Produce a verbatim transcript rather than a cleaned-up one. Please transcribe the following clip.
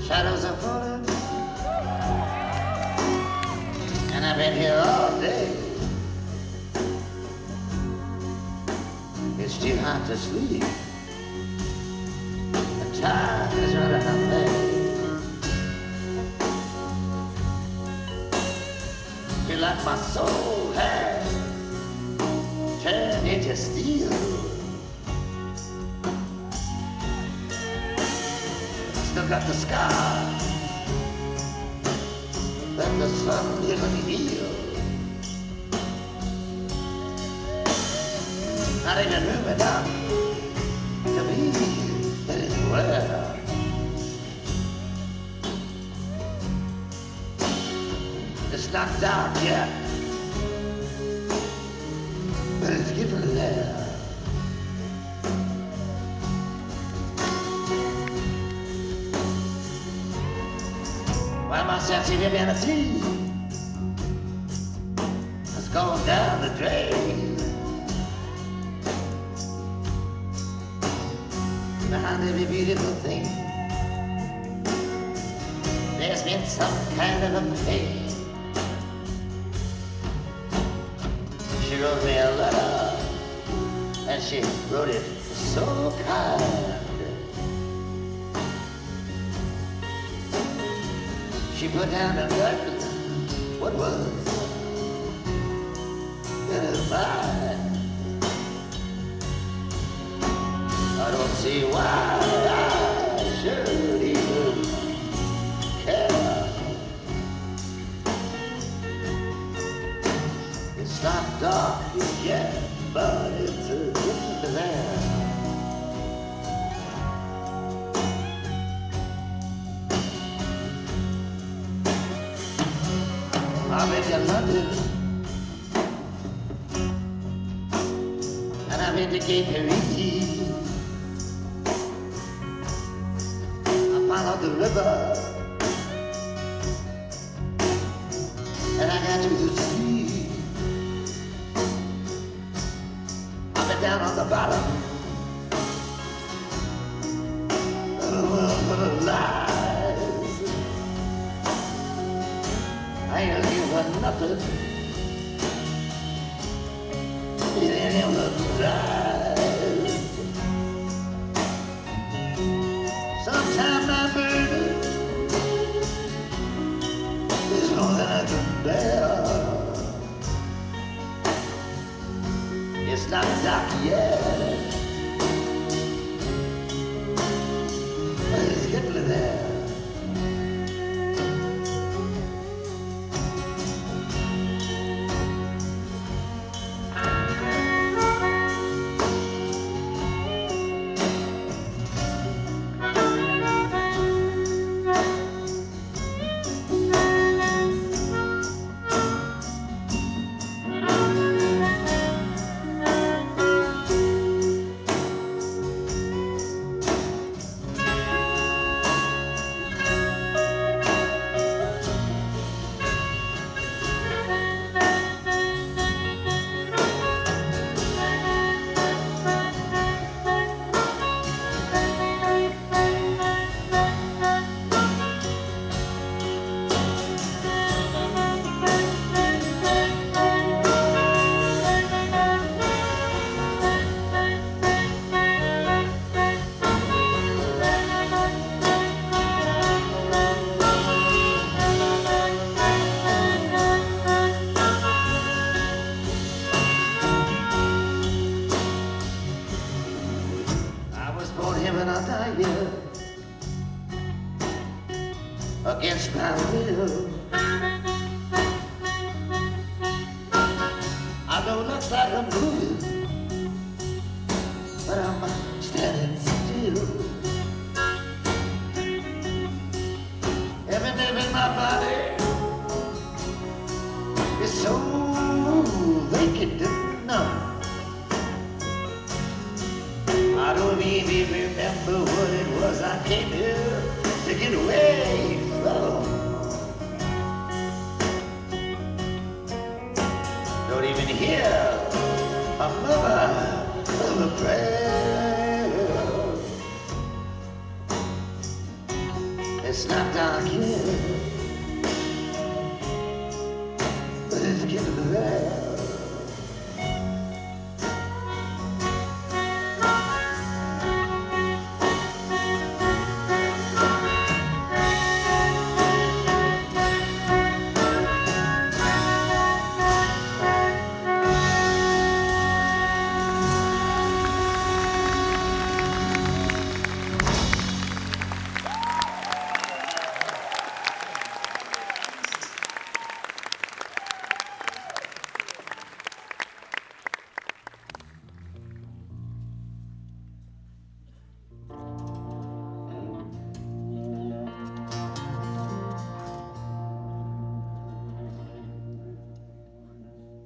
Shadows are falling, and I've been here all day. It's too hot to sleep, and time is running away. Feel like my soul has turned into steel. Still got the scar that the sun didn't heal. Not even room enough to be anywhere. It's not dark yet, but it's getting there. While my sense of humanity has gone down the drain, behind every beautiful thing, there's been some kind of a pain. She wrote me a letter, and she wrote it so kind. She put down a curtain, what was in her mind. I don't see why I should even care. It's not dark yet, but it's a getting there. I'm in London, and I'm in the Cape Henry. I followed the river, and I got to the sea. I've been down on the bottom of the world full of lies. I ain't looking for nothing in any of the lies. Sometimes my burden is more than I can bear. It's not dark yet, but it's getting there. Against my will, I know it looks like I'm moving, but I'm standing still. Every nerve in my body is so vacant and numb. I don't even remember what it was I came here to get away from. Don't even hear a murmur of a prayer. There's snapped on a kid.